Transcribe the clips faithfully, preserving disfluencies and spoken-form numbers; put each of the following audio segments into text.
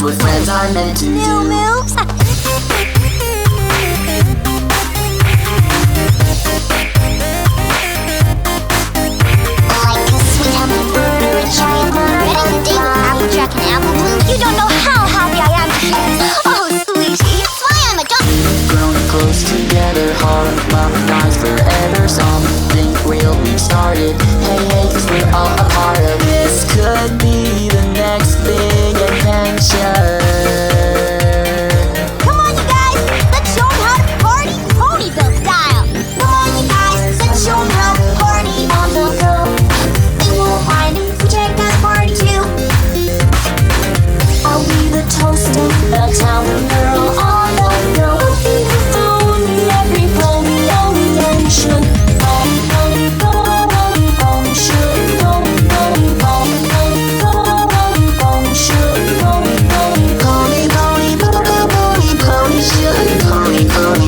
That's what friends are meant to New do. moves? Like sweet honey butter, a giant red and ding, applejack and apple bloom. You don't know how happy I am to hear this. Oh, sweetie. That's why I'm a dog. Grown close together, harmonized forever. Something real we've started. Hey, hey, cause we're all a part of this. Could be the next big adventure. Come on, you guys. Let's show 'em how to party Ponyville style. Come on, you guys, let's show 'em how to party on the go. They won't mind if we check out party too. I'll be the toast of the town, the girl on the go. I'll be the food in every pony on the ocean. Pony, pony, pony, pony, should pony, pony, pony, pony, pony, pony, should pony, pony, Pony, pony, pony, pony, pony, should pony, pony.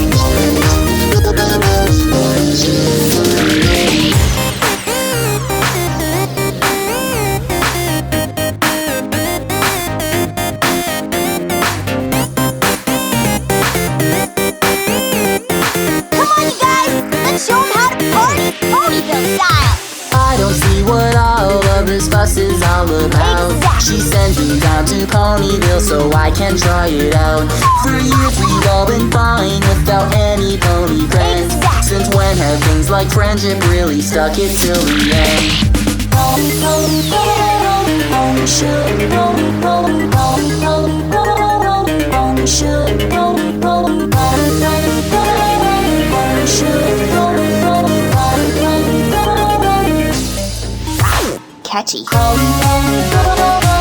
Come on, you guys. Let's show 'em how to party Ponyville style. I don't see what all of this fuss is all about. Exactly. She sends me down to Ponyville so I can try it out. For years we've all been fine without any pony friends. Exactly. Since when have things like friendship really stuck it till the end? pony, pony, pony, pony, should pony, pony, pony, pony, pony, pony, should pony, pony, pony, pony, pony, pony, should pony, pony, pony, pony, pony. Catchy. Pony, pony, pony,